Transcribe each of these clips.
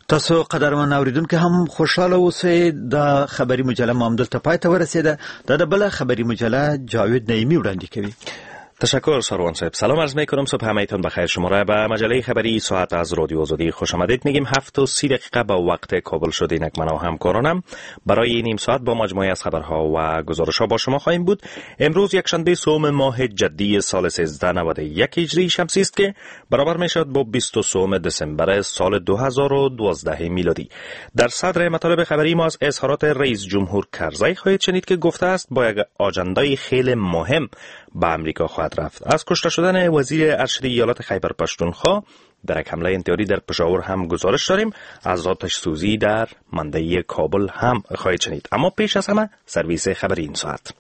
تاسو قدرمن اوریدونکو هم خوشاله اوسئ. د خبری مجله مامدلته پای ته ورسیده. د بل خبری مجله جاوید نعیمی وړاندې کوي. تشکر سروان صاحب. سلام عرض میکنم. صبح همه‌تون بخیر. شما را به مجله خبری ساعت از رادیو آزادی خوش آمدید میگیم. 7:30 با وقت کابل شد. اینک من و همکارانم برای این نیم ساعت با مجموعه از خبرها و گزارش‌ها با شما خواهیم بود. امروز یکشنبه سوم ماه جدی سال 1391 هجری شمسی است که برابر میشد با 23 دسامبر سال 2012 میلادی. در صدر مطالب خبری ما از اظهارات رئیس جمهور کرزی خواهید شنید که گفته است با یک آجندای خیلی مهم به امریکا خواهد رفت. از کشته شدن وزیر ارشد ایالات خیبر پختونخوا در یک حمله انتحاری در پشاور هم گزارش داریم. از آتش سوزی در منطقه کابل هم خواهید شنید. اما پیش از همه سرویس خبری این ساعت.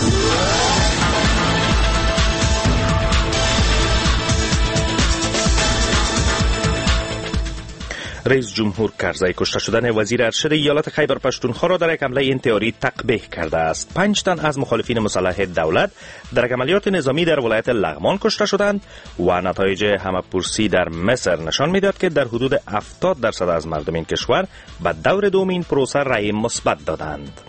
رئیس جمهور کرزی کشته شدن وزیر ارشد ایالات خیبر پختونخوا را در یک حمله انتحاری تقبیح کرده است. 5 تن از مخالفین مسلح دولت در یک عملیات نظامی در ولایت لغمان کشته شدند و نتایج همه‌پرسی در مصر نشان می‌دهد که در حدود 70% از مردم این کشور به دور دوم این پروسه رأی مثبت دادند.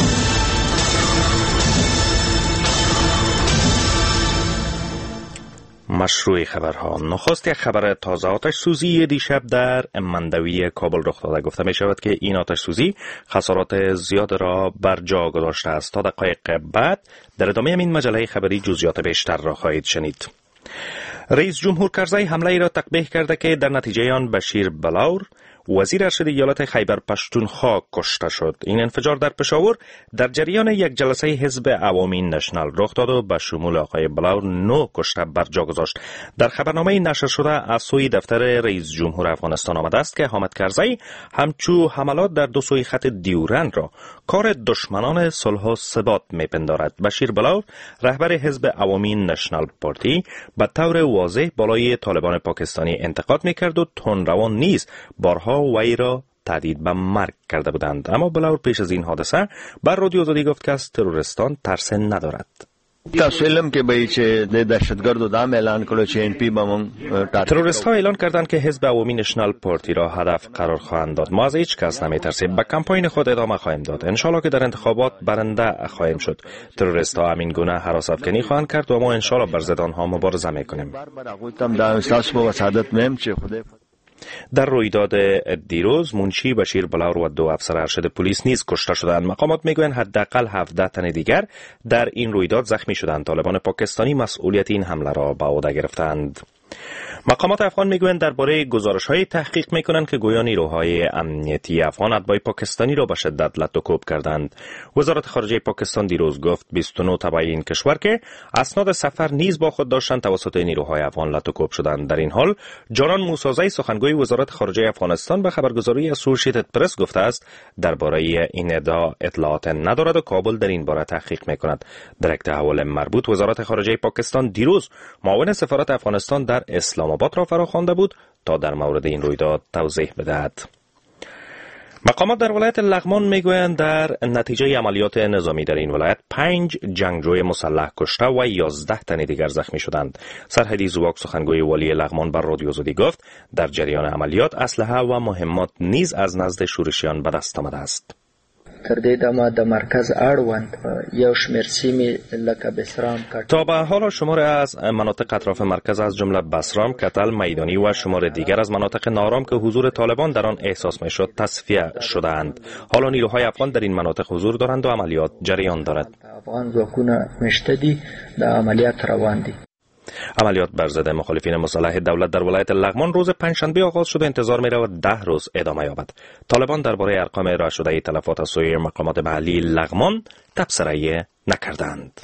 مشروع خبرها. نخست یک خبر تازه. آتش سوزی دیشب در مندوی کابل رخ داده. گفته می شود که این آتش سوزی خسارات زیاد را بر جا گذاشته است. تا دقایق بعد در ادامه این مجله خبری جزئیات بیشتر را خواهید شنید. رئیس جمهور کرزی حمله ای را تقبیح کرده که در نتیجه آن بشیر بلاور وزیر ارشد ایالات خیبر پختونخوا کشته شد. این انفجار در پشاور در جریان یک جلسه حزب عوامی نشنال رخ داد و به شمول آقای بلاور 9 کشته بر جا گذاشت. در خبرنامه نشر شده از سوی دفتر رئیس جمهور افغانستان آمده است که حامد کرزی همچو حملات در دو سوی خط دیورند را کار دشمنان صلح و ثبات میپندارد. بشیر بلاور رهبر حزب عوامی نشنال پارتی به طور واضح بالای طالبان پاکستانی انتقاد میکرد و تندروان نیز بارها وی را تهدید به مرگ کرده بودند. اما بلاور پیش از این حادثه بر رادیو آزادی گفت که از تروریستان ترس ندارد. تاسو علم کې به چې د دهشتګردو دام اعلان کړو چې ان پی بمون تروریست ها اعلان کردند که حزب عوامی نشنال پارتی را هدف قرار خواهند داد. ما از هیچ کس نمیترسیم. به کمپاین خود ادامه خواهیم داد. ان شاء الله که در انتخابات برنده خواهیم شد. تروریست ها همین گونه هراس افکنی خواهند کرد و ما ان شاء الله بر ضد آنها مبارزه میکنیم. در رویداد دیروز منشی بشیر بلاور و 2 افسر ارشد پلیس نیز کشته شدند. مقامات میگویند حداقل 17 تن دیگر در این رویداد زخمی شدند. طالبان پاکستانی مسئولیت این حمله را به عهده گرفتند. مقامات افغان میگویند درباره گزارش‌های تحقیق میکنند که گویا نیروهای امنیتی افغان اتباع پاکستانی را به شدت لط و کوب کردند. وزارت خارجه پاکستان دیروز گفت 29 تبع این کشور که اسناد سفر نیز با خود داشتند توسط نیروهای افغان لط و کوب شدند. در این حال جانان موسازی سخنگوی وزارت خارجه افغانستان به خبرگزاری اسوسییتد پرس گفته است درباره این ادعا اطلاعات ندارد و کابل در این باره تحقیق میکند. در یک تحول مربوط وزارت خارجه پاکستان دیروز معاون سفارت افغانستان در اسلام آباد را فراخوانده بود تا در مورد این رویداد توضیح بدهد. مقامات در ولایت لغمان میگویند در نتیجه عملیات نظامی در این ولایت 5 جنگجوی مسلح کشته و 11 تن دیگر زخمی شدند. سرحدی زواک سخنگوی والی لغمان بر رادیو آزادی گفت در جریان عملیات اسلحه و مهمات نیز از نزد شورشیان به دست آمده است. تر دې دمه د مرکز اړوند یو شمېر سیمې لکه بسرام تا به حال شمار از مناطق اطراف مرکز از جمله بسرام، کتل، میدانی و شمار دیگر از مناطق نارام که حضور طالبان در آن احساس میشد تصفیه شدند. حالا نیروهای افغان در این مناطق حضور دارند و عملیات جریان دارد. افغان ځواکونه مشته دي د عملیات روان دي. عملیات بر ضد مخالفین مسلح دولت در ولایت لغمان روز پنجشنبه آغاز شده انتظار می‌رود 10 روز ادامه یابد. طالبان درباره ارقام ارائه شده تلفات از سوی مقامات محلی لغمان تبصره نکردند.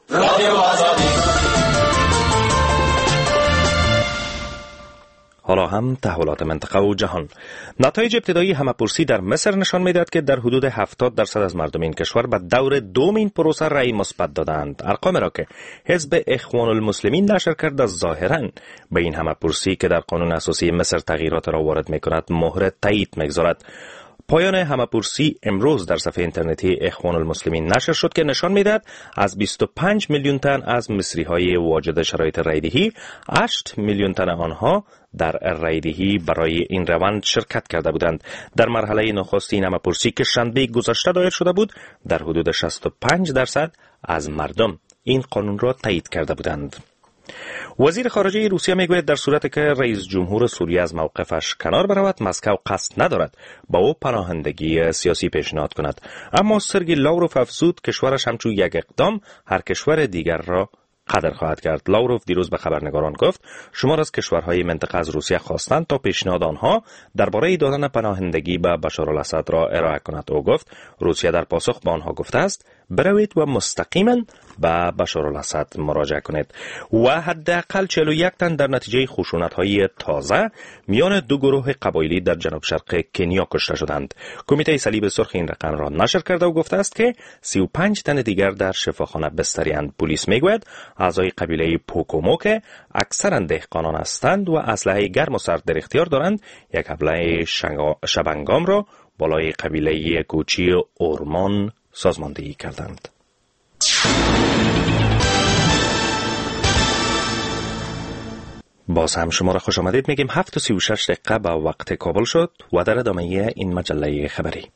حالا هم تحولات منطقه و جهان. نتایج ابتدایی همه‌پرسی در مصر نشان می‌دهد که در حدود 70% از مردم این کشور به دور دوم این پروسه رأی مثبت دادند. ارقام را که حزب اخوان المسلمین نشر کرده ظاهراً به این همه‌پرسی که در قانون اساسی مصر تغییرات را وارد می‌کند مهر تایید می‌گذارد. پایان همه‌پرسی امروز در صفحه اینترنتی اخوان المسلمین نشر شد که نشان می‌دهد از 25 میلیون تن از مصری‌های واجد شرایط رایدهی 8 میلیون تن آنها در رایدهی برای این روند شرکت کرده بودند. در مرحله نخست این همه‌پرسی که شنبه گذشته دایر شده بود، در حدود 65% از مردم این قانون را تایید کرده بودند. وزیر خارجه روسیه میگوید در صورتی که رئیس جمهور سوریه از موقفش کنار برود، مسکو قصد ندارد با او پناهندگی سیاسی پیشنهاد کند. اما سرگئی لاوروف افزود کشورش همچون یک اقدام هر کشور دیگر را قدر خواهد کرد. لاوروف دیروز به خبرنگاران گفت شمار از کشورهای منطقه از روسیه خواستند تا پیشنهاد آنها درباره دادن پناهندگی به بشار الاسد را ارائه کند. او گفت روسیه در پاسخ به آنها گفته است بروید و مستقیما به بشار الاسد مراجعه کنید. و حداقل 41 تن در نتیجه خشونت‌های تازه میان دو گروه قبایلی در جنوب شرق کنیا کشته شدند. کمیته صلیب سرخ این رقم را نشر کرده و گفته است که 35 تن دیگر در شفاخانه بستری‌اند. پلیس میگوید اعضای قبیله پوکومو که اکثرا دهقانان هستند و اسلحه گرم و سرد در اختیار دارند، یک حمله شبانگام را بالای قبیله کوچی اورمان سازماندهی کردند. باز هم شما را خوش آمدید میگیم. 7:36 دقیقه به وقت کابل شد و در ادامه این مجله خبری.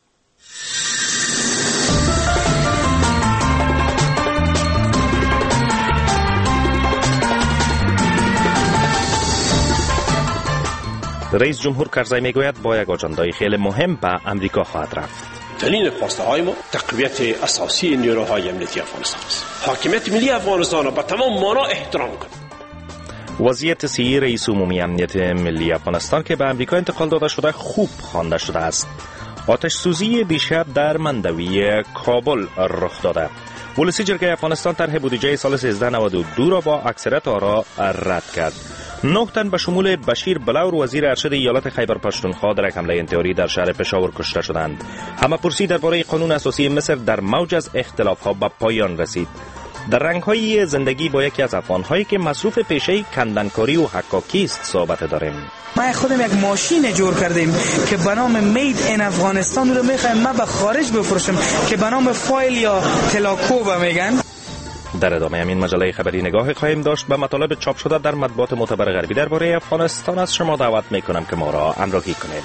رئیس جمهور کرزی میگوید با یک آجندای خیلی مهم به امریکا خواهد رفت. دلیل خواسته های ما تقویت اساسی نیروهای امنیتی افغانستان است. حاکمیت ملی افغانستان را به تمام معنا احترام کنید. وضعیت صحی رئیس عمومی امنیت ملی افغانستان که به امریکا انتقال داده شده خوب خوانده شده است. آتش سوزی دیشب در مندوی کابل رخ داده. ولسی جرگه افغانستان طرح بودجه سال 1392 را با اکثریت آرا رد کرد. 9 تن به شمول بشیر بلاور وزیر ارشد ایالت خیبر پختونخوا در یک حمله انتحاری در شهر پشاور کشته شدند. همه‌پرسی درباره قانون اساسی مصر در موج از اختلاف‌ها به پایان رسید. در رنگ‌های زندگی با یکی از افغان‌هایی که مصروف پیشه کندنکاری و حکاکی است صحبت داریم. ما خودم یک ماشین جور کردیم که به نام مید این افغانستان رو می‌خوایم ما به خارج بفروشیم که به نام فایل یا تلاکوبا میگن. در ادامه همین مجله خبری نگاه خواهیم داشت به مطالب چاپ شده در مطبوعات معتبر غربی درباره افغانستان. از شما دعوت میکنم که ما را همراهی کنید.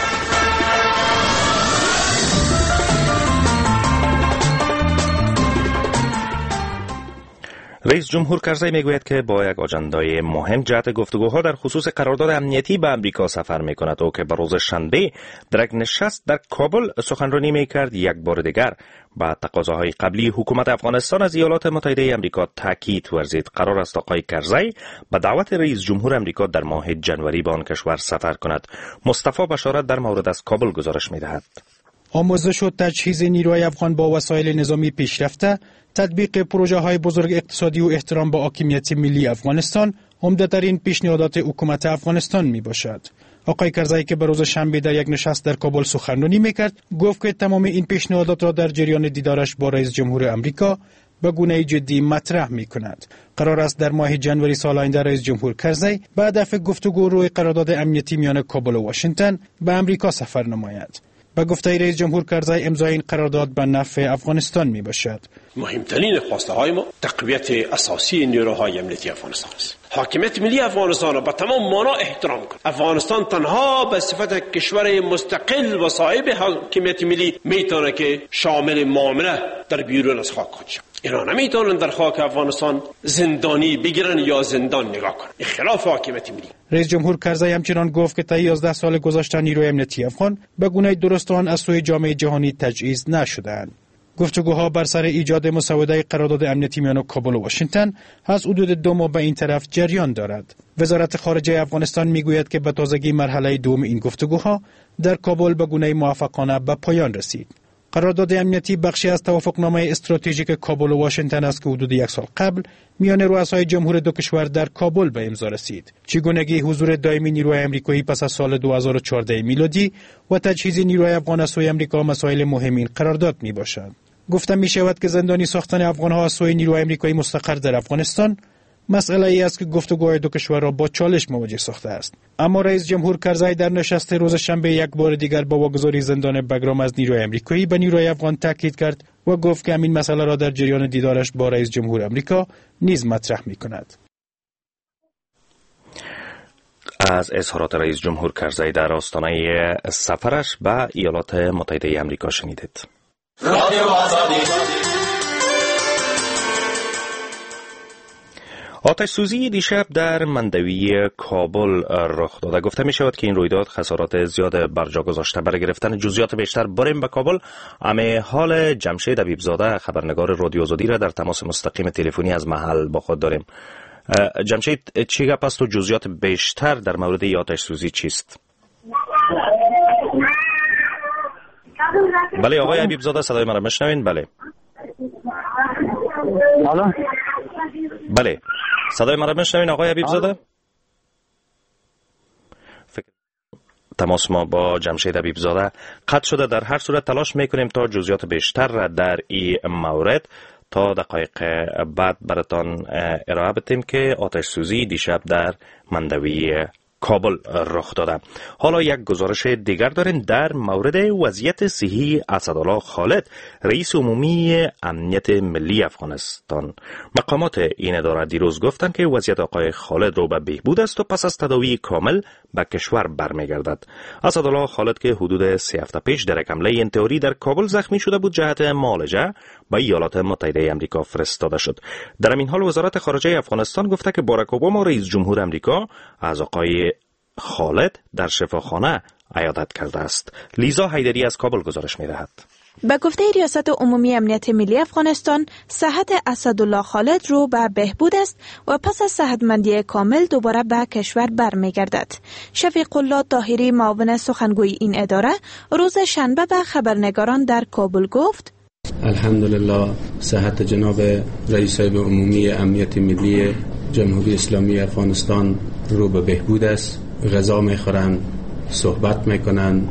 رئیس جمهور کرزی میگوید که با یک آجندای مهم جهت گفتگوها در خصوص قرارداد امنیتی به امریکا سفر میکند و که به روز شنبه در یک نشست در کابل سخنرانی میکرد. یک بار دیگر با تقاضاهای قبلی حکومت افغانستان از ایالات متحده امریکا تاکید ورزید. قرار است آقای کرزی به دعوت رئیس جمهور امریکا در ماه جنوری به آن کشور سفر کند. مصطفی بشارت در مورد از کابل گزارش میدهد. آموزش و تجهیز نیروی افغان با وسایل نظامی پیشرفته، تطبیق پروژه های بزرگ اقتصادی و احترام به حاکمیت ملی افغانستان عمده‌ترین پیشنهادات حکومت افغانستان می باشد. آقای کرزی که به روز شنبه در یک نشست در کابل سخنرانی میکرد، گفت که تمام این پیشنهادات را در جریان دیدارش با رئیس جمهور امریکا به گونه جدی مطرح می کند. قرار است در ماه جنوری سال آینده رئیس جمهور کرزی به هدف گفتگو روی قرارداد امنیتی میان کابل و واشنگتن به امریکا سفر نماید. با گفته رئیس جمهور کرزی امضای این قرارداد به نفع افغانستان می باشد. مهمترین خواسته های ما تقویت اساسی نیروهای امنیتی افغانستان است. حاکمیت ملی افغانستان را به تمام معنا احترام کنید. افغانستان تنها به صفت کشور مستقل و صاحب حاکمیت ملی میتونه که شامل معامله در بیرون از خاک خود شود. اینا نمیتونن در خاک افغانستان زندانی بگیرن یا زندان نگاه کنن. خلاف حاکمیت ملی. رئیس جمهور کرزی همچنان گفت که تا 11 سال گذشته نیروی امنیتی افغان به گونه درستان از سوی جامعه جهانی تجهیز نشده‌اند. گفتگوها بر سر ایجاد مسوده قرارداد امنیتی میان کابل و واشنگتن از حدود 2 ماه به این طرف جریان دارد. وزارت خارجه افغانستان میگوید که به تازگی مرحله دوم این گفتگوها در کابل به گونه موافقانه به پایان رسید. قرارداد امنیتی بخشی از توافقنامه استراتژیک کابل و واشنگتن است که حدود 1 سال قبل میان رؤسای جمهور دو کشور در کابل به امضا رسید. چگونگی حضور دائمی نیروی آمریکایی پس از سال 2014 میلادی و تجهیز نیروی افغان از سوی آمریکا مسائل مهم این قرارداد میباشد. گفته می شود که زندانی ساختن افغان‌ها از سوی نیروی آمریکایی مستقر در افغانستان مسئله ای است که گفتگوهای دو کشور را با چالش مواجه ساخته است. اما رئیس جمهور کرزی در نشست روز شنبه یک بار دیگر با واگذاری زندان بگرام از نیروی آمریکایی به نیروی افغان تاکید کرد و گفت که همین مسئله را در جریان دیدارش با رئیس جمهور آمریکا نیز مطرح می‌کند. از اظهارات رئیس جمهور کرزی در آستانه سفرش به ایالات متحده آمریکا شنیدید. آتش سوزی دیشب در مندوی کابل رخ داده. گفته می شود که این رویداد خسارات زیاد بر جا گذاشته. برای گرفتن جزئیات بیشتر بریم به کابل. اما حال جمشید حبیبزاده خبرنگار رادیو آزادی را در تماس مستقیم تلفنی از محل با خود داریم. جمشید، چی گپ است و جزئیات بیشتر در مورد آتش سوزی چیست؟ بله آقای حبیبزاده، صدای مرا میشنوین؟ بله. بله صدای مرا میشنوین آقای حبیبزاده؟ تماس ما با جمشید حبیبزاده قطع شده. در هر صورت تلاش میکنیم تا جزئیات بیشتر را در این مورد تا دقایق بعد براتان ارائه بدیم که آتش سوزی دیشب در مندوی کابل رخ داده. حالا یک گزارش دیگر داریم در مورد وضعیت صحی اسدالله خالد، رئیس عمومی امنیت ملی افغانستان. مقامات این اداره دیروز گفتند که وضعیت آقای خالد رو به بهبود است و پس از تداوی کامل به کشور برمیگردد. اسدالله خالد که حدود 3 هفته پیش در یک حمله انتحاری در کابل زخمی شده بود جهت معالجه به ایالات متحده آمریکا فرستاده شد. در این حال وزارت خارجه افغانستان گفته که باراک اوباما رئیس جمهور آمریکا از آقای خالد در شفاخانه عیادت کرده است. لیزا حیدری از کابل گزارش می‌دهد. به گفته ریاست عمومی امنیت ملی افغانستان، صحت اسدالله خالد رو به بهبود است و پس از صحتمندی کامل دوباره به کشور برمیگردد. شفیق الله طاهری، معاون سخنگوی این اداره، روز شنبه به خبرنگاران در کابل گفت: الحمدلله صحت جناب رئیس عمومی امنیت ملی جمهوری اسلامی افغانستان رو به بهبود است. غذا میخورن، صحبت میکنن،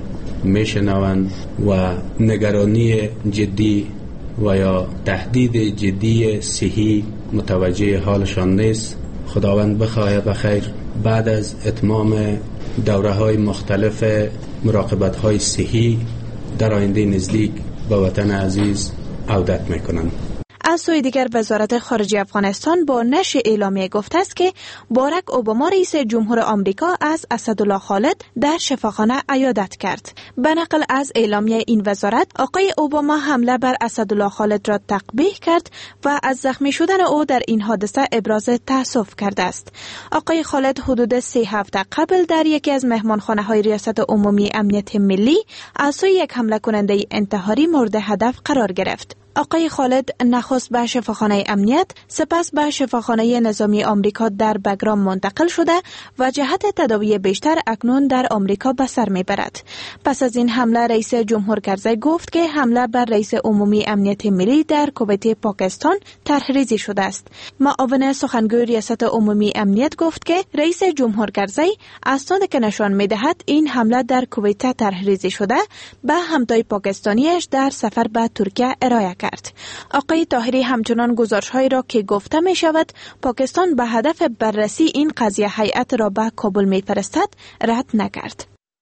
میشنون و نگرانی جدی و یا تهدید جدی صحی متوجه حالشان نیست. خداوند بخواهد بخیر بعد از اتمام دوره های مختلف مراقبت های صحی در آینده نزدیک به وطن عزیز عودت میکنند. از سوی دیگر وزارت خارجه افغانستان با نشر اعلامیه گفته است که باراک اوباما رئیس جمهور آمریکا از اسدالله خالد در شفاخانه عیادت کرد. به نقل از اعلامیه این وزارت، آقای اوباما حمله بر اسدالله خالد را تقبیح کرد و از زخمی شدن او در این حادثه ابراز تأسف کرده است. آقای خالد حدود 3 هفته قبل در یکی از مهمانخانه‌های ریاست عمومی امنیت ملی از سوی یک حمله کننده انتحاری مورد هدف قرار گرفت. آقای خالد نخست به شفاخانه امنیت، سپس به شفاخانه نظامی آمریکا در بگرام منتقل شده و جهت تداوی بیشتر اکنون در آمریکا به سر میبرد. پس از این حمله رئیس جمهور کرزی گفت که حمله بر رئیس عمومی امنیت ملی در کویت پاکستان طرحریزی شده است. معاون سخنگوی ریاست عمومی امنیت گفت که رئیس جمهور کرزی اسنادی که نشان میدهد این حمله در کویت طرحریزی شده به همتای پاکستانیش در سفر به ترکیه ارائه کرد. آقای طاهری همچنان گزارش‌هایی را که گفته می شود پاکستان به هدف بررسی این قضیه هیئت را به کابل می فرستد رد نکرد.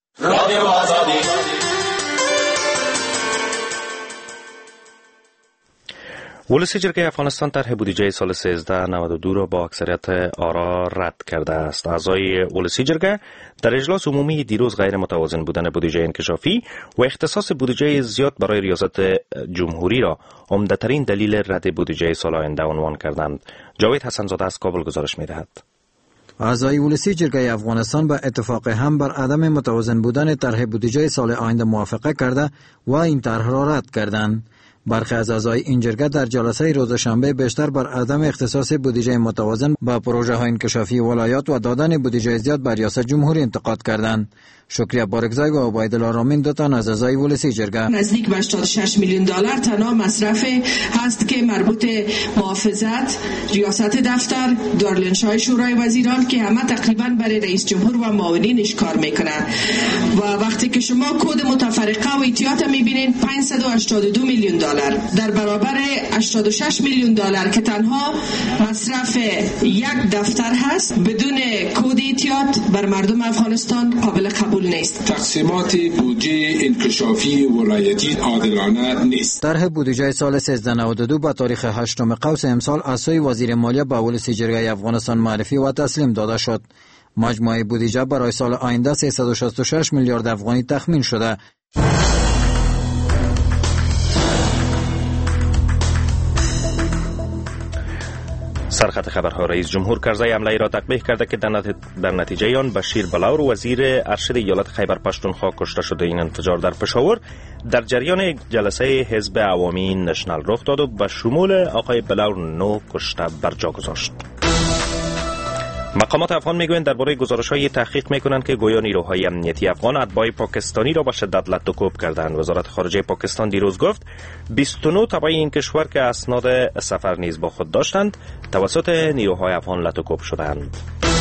ولسی جرگه افغانستان طرح بودجه سال 1392 را با اکثریت آرا رد کرده است. اعضای ولسی جرگه در اجلاس عمومی دیروز غیر متوازن بودن بودجه انکشافی و اختصاص بودجه زیاد برای ریاست جمهوری را عمده‌ترین دلیل رد بودجه سال آینده عنوان کردند. جاوید حسن‌زاده از کابل گزارش می‌دهد. اعضای ولسی جرگه افغانستان به اتفاق هم بر عدم متوازن بودن طرح بودجه سال آینده موافقه کرده و این طرح را رد کردند. برخی از اعضای این جرگه در جلسه روز شنبه بیشتر بر عدم اختصاص بودجه متوازن با پروژه های انکشافی ولایات و دادن بودجه زیاد بر ریاست جمهوری انتقاد کردند. شکریه بارکزای و عبیدالله رامین دو تن از اعضای ولسی جرگه نزدیک به 86 میلیون دلار تنها مصرف هست که مربوط محافظت، ریاست دفتر، دارالانشای شورای وزیران که همه تقریبا برای رئیس جمهور و معاونینش کار میکنه و وقتی که شما کد متفرقه و ایتیات میبینین 582 میلیون دلار دلار در برابر 86 میلیون دلار که تنها مصرف یک دفتر هست بدون کد احتیاط بر مردم افغانستان قابل قبول نیست. تقسیمات بودجه انکشافی ولایتی عادلانه نیست. طرح بودجه سال 1392 با تاریخ 8 قوس امسال از سوی وزیر مالیه به اولسی جرگه افغانستان معرفی و تسلیم داده شد. مجموعه بودجه برای سال آینده 366 میلیارد افغانی تخمین شده. سرخط خبرها: رئیس جمهور کرزی حمله را تقبیح کرده که در نتیجه آن بشیر بلاور وزیر ارشد ایالت خیبر پختونخوا کشته شده. این انفجار در پشاور در جریان جلسه حزب عوامی نشنل رخ داد و به شمول آقای بلاور 9 کشته بر جا گذاشت. مقامات افغان میگویند درباره گزارش‌های تحقیق میکنند که گویا نیروهای امنیتی افغان اتباع پاکستانی را به شدت لط و کوب کردند. وزارت خارجه پاکستان دیروز گفت 29 تبع این کشور که اسناد سفر نیز با خود داشتند توسط نیروهای افغان لط و کوب شدند.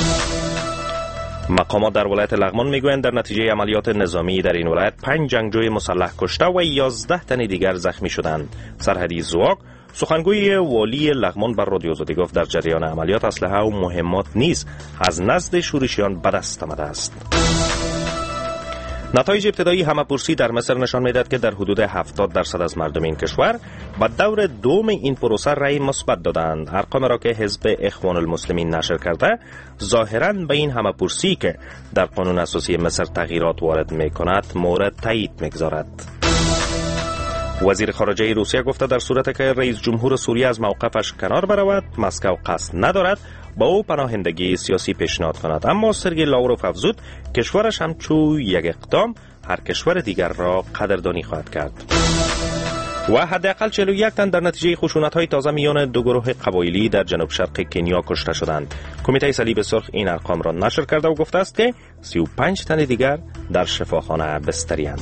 مقامات در ولایت لغمان میگویند در نتیجه عملیات نظامی در این ولایت 5 جنگجوی مسلح کشته و 11 تن دیگر زخمی شدند. سرحدی زواق سخنگوی والی لغمان بر رادیو آزادی گفت در جریان عملیات اسلحه و مهمات نیز از نزد شورشیان به دست آمده است. نتایج ابتدایی همه‌پرسی در مصر نشان می‌دهد که در حدود 70% از مردم این کشور به دور دوم این پروسه رأی مثبت دادند. ارقام را که حزب اخوان المسلمین نشر کرده ظاهراً به این همه‌پرسی که در قانون اساسی مصر تغییرات وارد می‌کند مورد تایید می‌گذارد. وزیر خارجه روسیه گفته در صورت که رئیس جمهور سوریه از موقفش کنار برود مسکو قصد ندارد با او پناهندگی سیاسی پیشنهاد کند، اما سرگئی لاوروف افزود کشورش همچون یک اقدام هر کشور دیگر را قدردانی خواهد کرد. و حداقل 41 تن در نتیجه خشونت‌های تازه میان دو گروه قبایلی در جنوب شرق کنیا کشته شدند. کمیته صلیب سرخ این ارقام را نشر کرده و گفته است که 35 تن دیگر در شفاخانه بستری‌اند.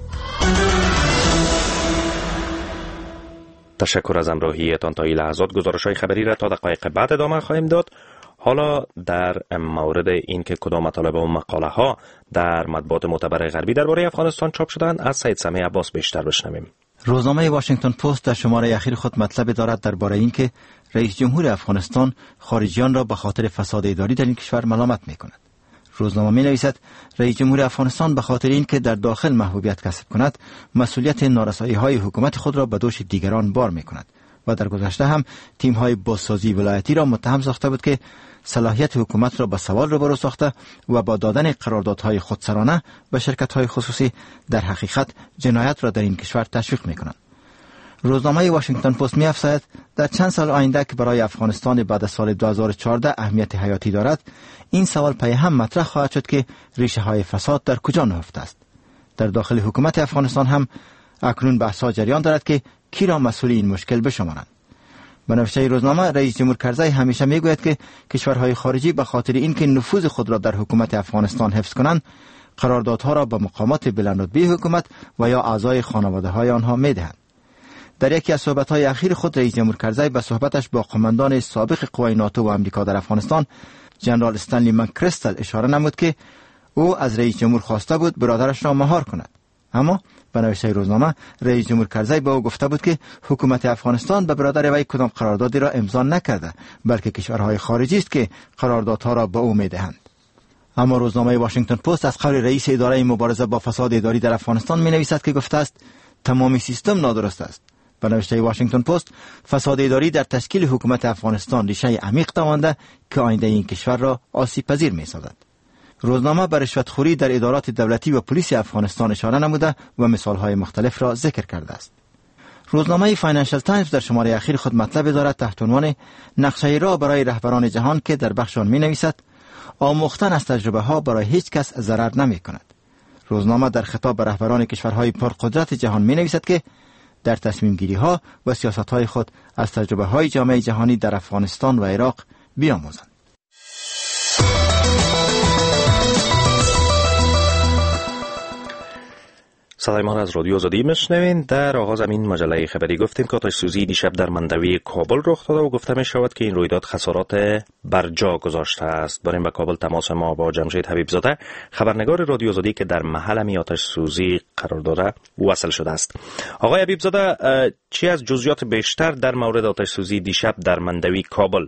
تشکر از همراهیتان تا این لحظات. گزارش‌های خبری را تا دقایق بعد ادامه خواهیم داد. حالا در مورد اینکه کدام مطالب و مقاله ها در مطبوعات معتبر غربی درباره افغانستان چاپ شدند از سید سمیع عباس بیشتر بشنویم. روزنامه واشنگتن پست در شماره اخیر خود مطلب دارد درباره اینکه رئیس جمهور افغانستان خارجیان را به خاطر فساد اداری در این کشور ملامت می‌کند. روزنامه می‌نویسد رئیس جمهور افغانستان به خاطر اینکه در داخل محبوبیت کسب کند مسئولیت نارسایی‌های حکومت خود را به دوش دیگران بار می‌کند و در گذشته هم تیم‌های بازسازی ولایتی را متهم ساخته بود که صلاحیت حکومت را به سوال روبرو ساخته و با دادن قراردادهای خودسرانه به شرکت‌های خصوصی در حقیقت جنایت را در این کشور تشویق می‌کنند. روزنامه واشنگتن پست می‌افزاید در چند سال آینده که برای افغانستان بعد از سال 2014 اهمیت حیاتی دارد، این سوال پی هم مطرح خواهد شد که ریشه‌های فساد در کجا نهفته است. در داخل حکومت افغانستان هم اکنون بحث‌ها جریان دارد که کی را مسئول این مشکل بشمارند. به نوشته روزنامه رئیس جمهور کرزی همیشه میگوید که کشورهای خارجی به خاطر اینکه نفوذ خود را در حکومت افغانستان حفظ کنند قراردادها را به مقامات بلندرتبه حکومت و یا اعضای خانواده‌های آنها میدهند. در یکی از صحبت‌های اخیر خود رئیس جمهور کرزی به صحبتش با قماندان سابق قوای ناتو و آمریکا در افغانستان جنرال استنلی مک‌کریستل اشاره نمود که او از رئیس جمهور خواسته بود برادرش را مهار کند، اما به نوشته روزنامه رئیس جمهور کرزی به او گفته بود که حکومت افغانستان به برادر وی کدام قراردادی را امضا نکرده، بلکه کشورهای خارجی است که قراردادها را به او میدهند. اما روزنامه واشنگتن پست از قول رئیس اداره مبارزه با فساد اداری در افغانستان می‌نویسد که گفته است تمامی سیستم نادرست است. به نوشته واشنگتن پست فساد اداری در تشکیل حکومت افغانستان ریشه عمیق دوانده که آینده این کشور را آسیب پذیر می‌سازد. روزنامه بر رشوتخوری در ادارات دولتی و پلیس افغانستان اشاره نموده و مثال‌های مختلف را ذکر کرده است. روزنامه فاینانشل تایمز در شماره اخیر خود مطلب دارد تحت عنوان نقشه راه برای رهبران جهان که در بخش آن می‌نویسد آموختن از تجربه‌ها برای هیچ کس ضرر نمی‌کند. روزنامه در خطاب به رهبران کشورهای پرقدرت جهان می‌نویسد که در تصمیم گیری ها و سیاست های خود از تجربه های جامعه جهانی در افغانستان و عراق بیاموزند. صدای ما را از رادیو آزادی میشنوین. در آغاز این مجله خبری گفتیم که آتش سوزی دیشب در مندوی کابل رخ داده و گفته می شود که این رویداد خسارات برجا گذاشته است. بریم به کابل تماس ما با جمشید حبیبزاده، خبرنگار رادیو آزادی که در محل می آتش سوزی قرار داره وصل شده است. آقای حبیبزاده، چی از جزئیات بیشتر در مورد آتش سوزی دیشب در مندوی کابل؟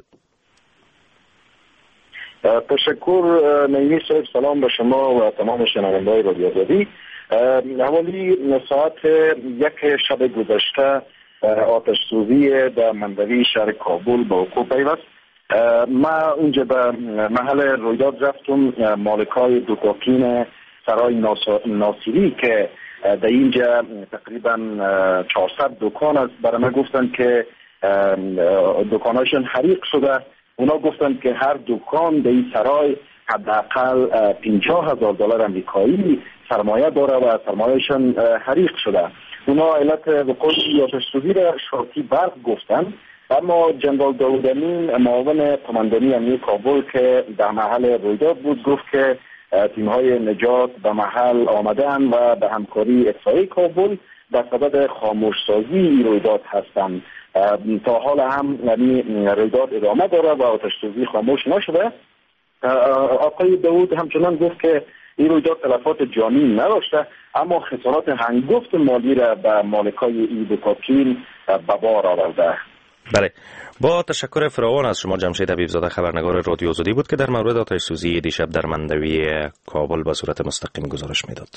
تشکر نیمی صاحب، سلام به شما و تمام شنونده‌های رادیو آزادی. حوالی ساعت 1 شب گذشته آتش سوزی در مندوی شهر کابل به وقوع پیوست. ما اونجا به محل رویداد رفتم. مالکای دوکاکین سرای ناصری که در اینجا تقریبا 400 دکان است برای ما گفتن که دکاناشون حریق شده. اونا گفتن که هر دکان در این سرای حداقل $50,000 امریکایی سرمایه داره و سرمایهشان حریق شده. اونا علت وقوع آتش سوزی را شاکی برق گفتن، اما جنرال داود امین معاون قماندانی امنیت کابل که در محل رویداد بود گفت که تیم‌های نجات به محل آمدن و به همکاری اطفائیه کابل در صدد خاموشسازی رویداد هستند. تا حال هم رویداد ادامه داره و آتش سوزی خاموش نشده. آقای داود همچنان گفت که این رویداد تلفات جانی نداشته، اما خسارات هنگفت مالی را به مالکای این دکاکین به بار آورده. بله، با تشکر فراوان از شما جمشید حبیبزاده، خبرنگار رادیو آزادی بود که در مورد آتش سوزی دیشب در مندوی کابل به صورت مستقیم گزارش میداد.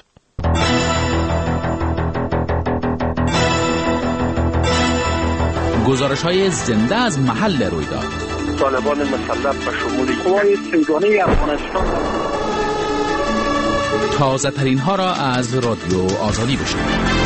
گزارش‌های زنده از محل رویداد. طالبان مسلح به شمول قوای سیگانه افغانستان. تازه ترین ها را از رادیو آزادی بشنوید.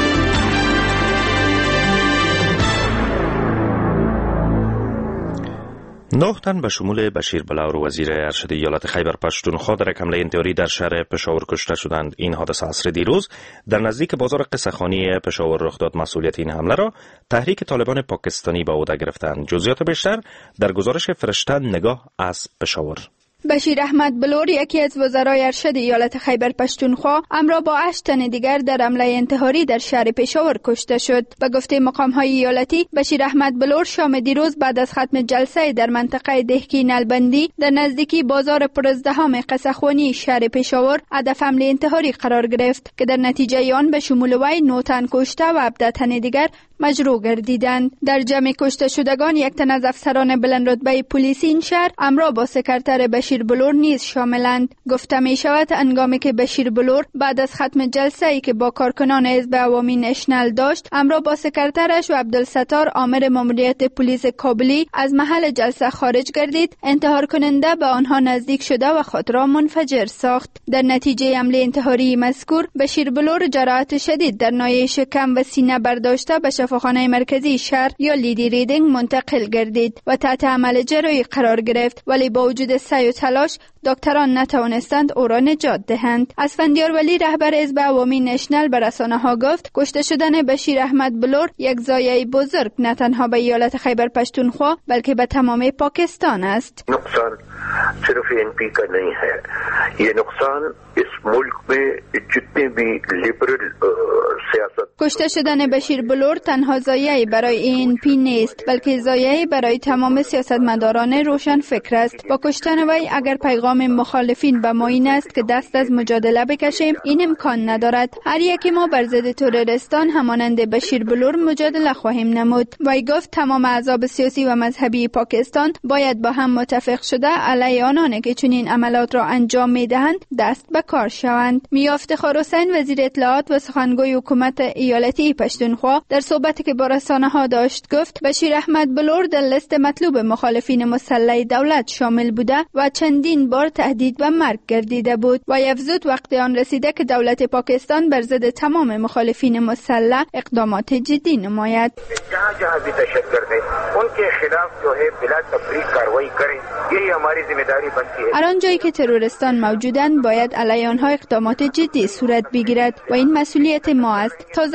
9 تن به شمول بشیر بلاور وزیر ارشد ایالت خیبر پشتونخوا در یک حمله انتحاری در شهر پشاور کشته شدند. این حادثه عصر دیروز در نزدیک بازار قصه‌خانی پشاور رخ داد. مسئولیت این حمله را تحریک طالبان پاکستانی به عهده گرفتند. جزئیات بیشتر در گزارش فرشته نگاه از پشاور. بشیر احمد بلور، یکی از وزرای ارشد ایالت خیبر پشتونخوا، همراه با 8 تن دیگر در حمله انتحاری در شهر پشاور کشته شد. به گفته مقام‌های ایالتی، بشیر احمد بلور شام دیروز بعد از ختم جلسه در منطقه دهکی نلبندی در نزدیکی بازار پرازدحام قصه‌خانی شهر پشاور هدف حمله انتحاری قرار گرفت که در نتیجه آن به شمول وی 9 تن کشته و 17 تن دیگر مجروح گردیدند. در جمع کشته شدگان 1 تن از افسران بلندرتبه پلیس این شهر همراه با سکرتر بشیر بلور نیز شاملند. گفته می شود هنگامی که بشیر بلور بعد از ختم جلسه ای که با کارکنان حزب عوامی نشنل داشت، همراه با سکرترش و عبدالستار آمر ماموریت پلیس کابلی از محل جلسه خارج گردید، انتحار کننده به آنها نزدیک شده و خود را منفجر ساخت. در نتیجه حمله انتحاری مذکور، بشیر بلور جراحت شدید در ناحیه شکم و سینه برداشته به شفاخانه مرکزی شهر یا لیدی ریدینگ منتقل گردید و تحت عمل جراحی قرار گرفت، ولی با وجود سعی و تلاش دکتران نتوانستند او را نجات دهند. اسفندیار ولی رهبر حزب عوامی نشنل به رسانه‌ها گفت کشته شدن بشیر احمد بلور یک ضایعه بزرگ نه تنها به ایالت خیبر پشتونخوا بلکه به تمام پاکستان است. نقصان صرف NP का नहीं है, ये नुकसान इस मुल्क में जितने भी लिबरल सियासत. کشته شدن بشیر بلور تنها ضایعه برای NP نیست بلکه ضایعه برای تمام سیاستمداران روشن فکر است. با کشتن وی اگر پیغام مخالفین به ما این است که دست از مجادله بکشیم، این امکان ندارد. هر یکی ما بر ضد تروریستان همانند بشیر بلور مجادله خواهیم نمود. وی گفت تمام احزاب سیاسی و مذهبی پاکستان باید با هم متفق شده علیه آنانی که چنین عملات را انجام می‌دهند دست به کار شوند. میا افتخار حسین وزیر اطلاعات و سخنگوی حکومت ایالتی پشتونخوا در صحبتی که با رسانه‌ها داشت گفت بشیر احمد بلور در لیست مطلوب مخالفین مسلح دولت شامل بوده و چندین بار تهدید به مرگ گردیده بود و افزود وقت آن رسیده که دولت پاکستان بر ضد تمام مخالفین مسلح اقدامات جدی نماید. جہاں جہاں بھی دہشتگرد ہیں ان کے خلاف جو ہے بلا تفریق کارروائی کریں, یہی ہماری ذمہ داری بنتی ہے. هر آنجایی که تروریستان موجودند باید علیه آنها اقدامات جدی صورت بگیرد و این مسئولیت ما است. تا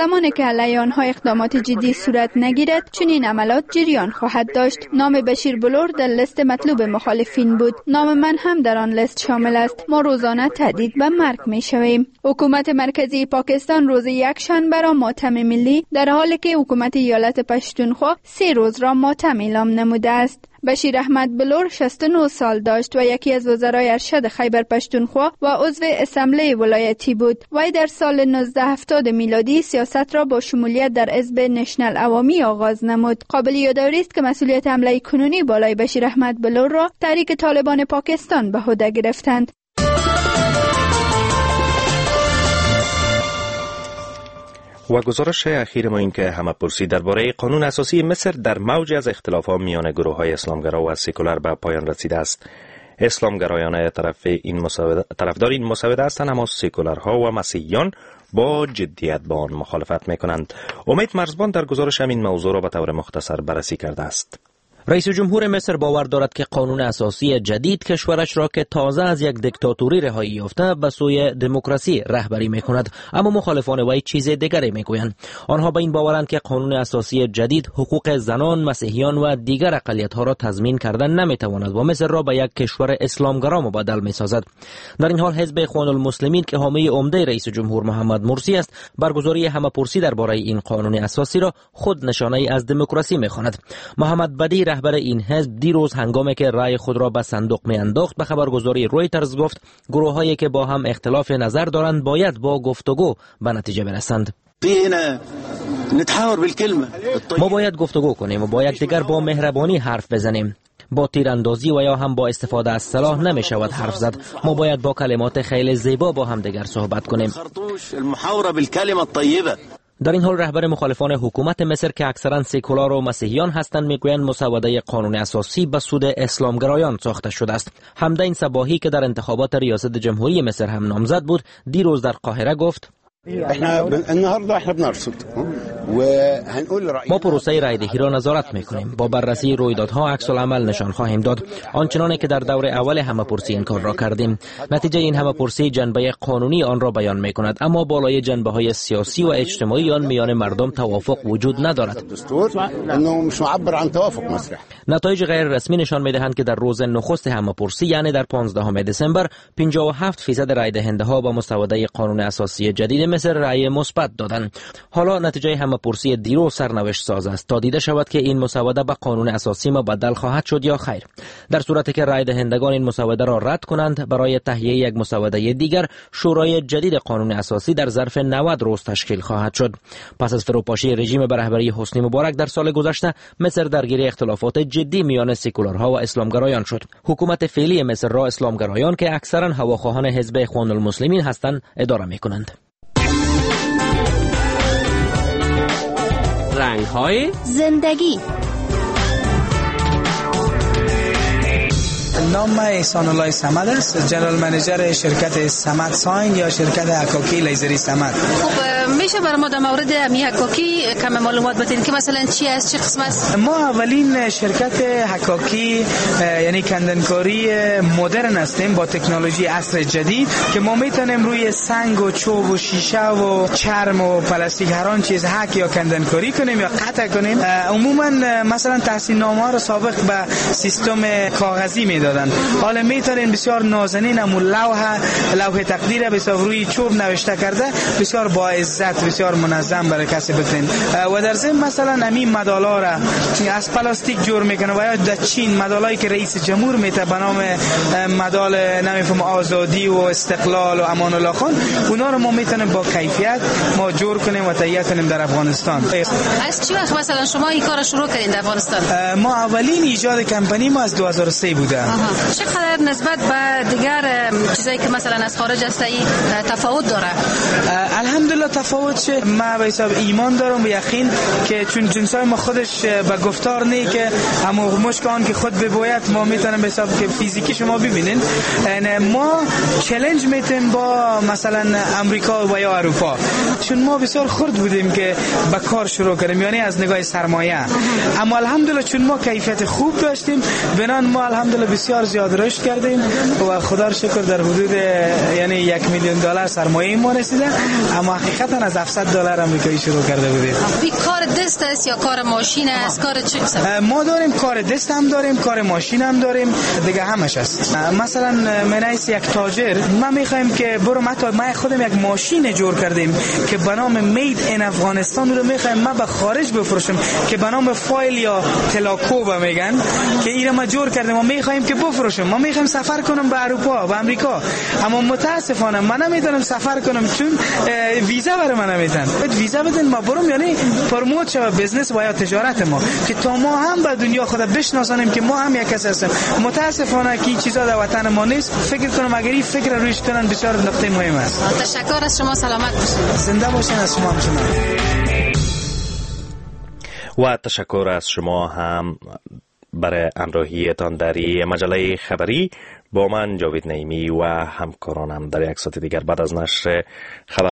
زمانی که علیه آنها اقدامات جدی صورت نگیرد چنین عملات جریان خواهد داشت. نام بشیر بلور در لیست مطلوب مخالفین بود. نام من هم در آن لیست شامل است. ما روزانه تهدید به مرگ می‌شویم. حکومت مرکزی پاکستان روز یکشنبه را ماتم ملی در حالی که حکومت ایالت پشتونخوا 3 روز را ماتم اعلام نموده است. بشیر احمد بلور 69 سال داشت و یکی از وزرای ارشد خیبر پشتونخوا و عضو اسمبلی ولایتی بود. وی در سال 1970 میلادی سیاست را با شمولیت در حزب نشنل عوامی آغاز نمود. قابل یادآوری است که مسئولیت حمله کنونی بالای بشیر احمد بلور را تحریک طالبان پاکستان به عهده گرفتند. و گزارش اخیر ما این که همه‌پرسی درباره قانون اساسی مصر در موج از اختلافات میان گروه‌های اسلامگرا و سکولار به پایان رسیده است. اسلامگرایان طرفدار این مسوده هستند، اما سکولارها و مسیحیان با جدیت با آن مخالفت می‌کنند. امید مرزبان در گزارش همین موضوع را به طور مختصر بررسی کرده است. رئیس جمهور مصر باور دارد که قانون اساسی جدید کشورش را که تازه از یک دیکتاتوری رهایی یافته به سوی دموکراسی رهبری می‌کند، اما مخالفان وی چیز دیگری می‌گویند. آنها به این باورند که قانون اساسی جدید حقوق زنان، مسیحیان و دیگر اقلیت‌ها را تضمین کردن نمی‌تواند و مصر را به یک کشور اسلامگرا مبدل می‌سازد. در این حال حزب اخوان المسلمین که حامی عمده رئیس جمهور محمد مرسی است، برگزاری همه‌پرسی درباره این قانون اساسی را خود نشانه‌ای از دموکراسی می‌خواند. محمد بدی رهبر این حزب دیروز هنگامی که رأی خود را به صندوق میانداخت به خبرگزاری رویترز گفت گروه‌هایی که با هم اختلاف نظر دارند باید با گفتگو به نتیجه برسند. ما باید گفتگو کنیم و با یکدیگر با مهربانی حرف بزنیم. با تیراندازی و یا هم با استفاده از سلاح نمی شود حرف زد. ما باید با کلمات خیلی زیبا با هم دیگر صحبت کنیم. در این حال رهبر مخالفان حکومت مصر که اکثرا سکولار و مسیحیان هستند میگویند مسوده قانون اساسی به سود اسلامگرایان ساخته شده است. حمدین صباحی که در انتخابات ریاست جمهوری مصر هم نامزد بود دیروز در قاهره گفت ما پروسه رایدهی را نظارت میکنیم. با بررسی رویدادها عکس العمل نشان خواهیم داد، آنچنانی که در دور اول همه‌پرسی این کار را کردیم. نتیجه این همه‌پرسی جنبه قانونی آن را بیان میکند، اما بالای جنبه‌های سیاسی و اجتماعی آن میان مردم توافق وجود ندارد. نتایج غیر رسمی نشان میدهند که در روز نخست همه‌پرسی یعنی در 15 دسامبر 57% رای دهنده ها با مسوده قانون اساسی جدید مصر رای مثبت دادند. حالا نتیجه همه‌پرسی دیروز سرنوشت ساز است تا دیده شود که این مسوده به قانون اساسی مبدل خواهد شد یا خیر. در صورتی که رای دهندگان این مسوده را رد کنند، برای تهیه یک مسوده دیگر شورای جدید قانون اساسی در ظرف 90 روز تشکیل خواهد شد. پس از فروپاشی رژیم به رهبری حسنی مبارک در سال گذشته، مصر درگیر اختلافات جدی میان سکولارها و اسلامگرایان شد. حکومت فعلی مصر را اسلامگرایان که اکثرا هواخواهان حزب اخوان المسلمین هستند اداره می‌کنند. رنگ‌های زندگی. نام احسان الله صمد است، جنرال منیجر شرکت صمد ساین یا شرکت حکاکی لیزری صمد. خب میشه برای ما در مورد امی حکاکی کم معلومات بدین که مثلا چی است، چه قسم است؟ ما اولین شرکت حکاکی یعنی کندنکاری مدرن هستیم با تکنولوژی عصر جدید که ما میتونیم روی سنگ و چوب و شیشه و چرم و پلاستیک هر آن چیز حک یا کندنکاری کنیم یا قطع کنیم. عموما مثلا تحصیل نامه رو سابق به سیستم کاغذی میدادن، حالا میتونین بسیار نازنین همون لوح تقدیر بسیار روی چوب نوشته کرده بسیار با عزت بسیار منظم برای کسی بتین. و در ضمن مثلا همین مدالا را از پلاستیک جور میکنه و یا در چین مدالایی که رئیس جمهور میته به نام مدال نمیفهم آزادی و استقلال و امان الله خان، اونا رو ما میتونیم با کیفیت ما جور کنیم و تهیه کنیم در افغانستان. از چی وقت مثلا شما این کار شروع کردین در افغانستان؟ ما اولین ایجاد کمپانی ما از 2003 بوده. چقدر نسبت به دیگر چیزایی که مثلا از خارج است تفاوت داره؟ الحمدلله تفاوت شه. ما به حساب ایمان دارم و یقین که چون جنسای ما خودش به گفتار نه که اما مشکان که خود بباید ما میتونیم به حساب که فیزیکی شما ببینین. ما چالش میتیم با مثلا امریکا و یا اروپا، چون ما بسیار خرد بودیم که به کار شروع کردیم یعنی از نگاه سرمایه، اما الحمدلله چون ما کیفیت خوب داشتیم بنان ما الحمدلله بسیار زیاد رشد کردیم و خدا را شکر در حدود یعنی $1 میلیون سرمایه ما رسیده، اما حقیقتا از $700 آمریکایی شروع کرده بودیم. این کار دست است یا کار ماشین است؟ کار چه؟ ما داریم کار دست هم داریم، کار ماشین هم داریم، دیگه همش است. مثلا من از یک تاجر ما میخوایم که برو ما خودم یک ماشین جور کردیم که به نام مید این افغانستان رو میخوایم ما به خارج بفروشیم که به نام فایل یا تلاکوبا میگن که اینو ما جور کردیم و میخوایم که بفروشیم. ما میخوایم سفر کنم به اروپا و امریکا، اما متاسفانه من نمیتونم سفر کنم چون ویزا برای من نمیدن. ویزا بدن ما برم یعنی پروموت شه بزنس و یا تجارت ما که تا ما هم به دنیا خود بشناسانیم که ما هم یک کس هستیم. متاسفانه که این چیزا در وطن ما نیست. فکر کنم اگر این فکر روش کنن بسیار نقطه مهم است. تشکر از شما، سلامت باشید. زنده باشین. از شما همچنان. و تشکر از شما هم برای همراهیتان در مجله خبری. با من جاوید نعیمی و همکارانم در یک ساعت دیگر بعد از نشر خبر